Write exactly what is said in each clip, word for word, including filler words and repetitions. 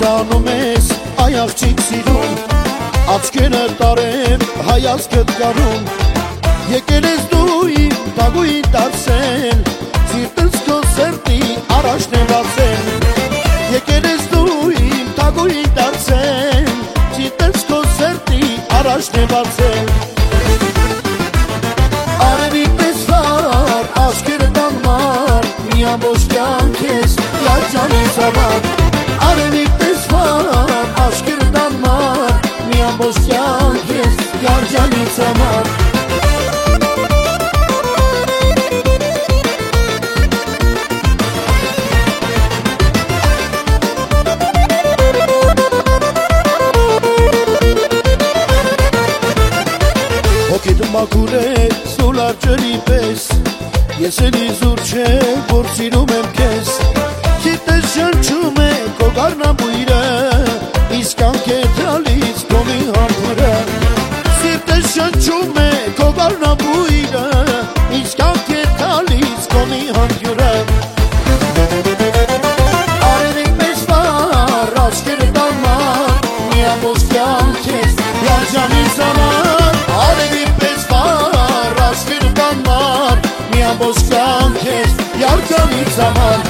անում ես այ աղջիկ սիրուն, աչքերը տարեմ հայացքդ գարուն, եկել ես դու իմ տագույն դարձել, սիրտս քո սերտի առաջն է բացել, եկել ես դու իմ տագույն դարձել, սիրտս քո սերտի առաջն է բացել։ Արևի պես վար աչքերը տանմար, մի ամբողջ կյանք ես յարջանից համար, արևի պես վար աչքերը տանմար, մի ամբողջ կյանք ես յարջանից համար։ Հոգիդ մաքուր է սուլար ջրի պես, ես էլի զուր չէ, որ սիրում եմ քեզ, սիրտս շնչում է քո գառնաբույրը, իսկ անքետ տալիս քո մի համբուրը, սիրտս շնչում է քո գառնաբույրը, իսկ անքետ տալիս քո մի համբուրը։ Արևի պես վար աչքերը տանմար, մի ամբողջ կյանք ես յարջանից համար, արևի պես վար աչքերը տանմար, մի ամբողջ կյանք ես յարջանից համար։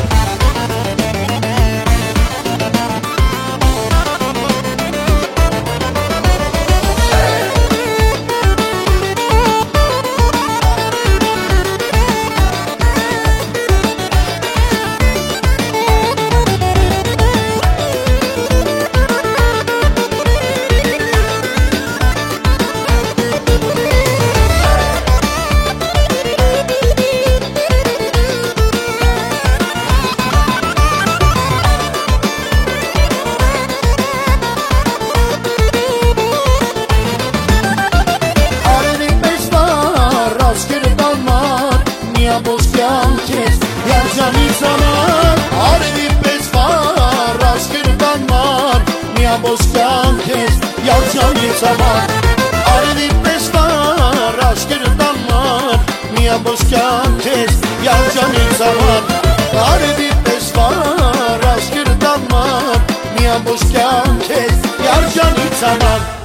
Յարջանից համար, արևի պես վար աչքերը տանմար, մի ամբողջ կյանք ես յարջանից համար, արևի պես վար աչքերը տանմար, մի ամբողջ կյանք ես յարջանից համար, արևի պես վար աչքերը տանմար, մի ամբողջ կյանք ես յարջանից համար։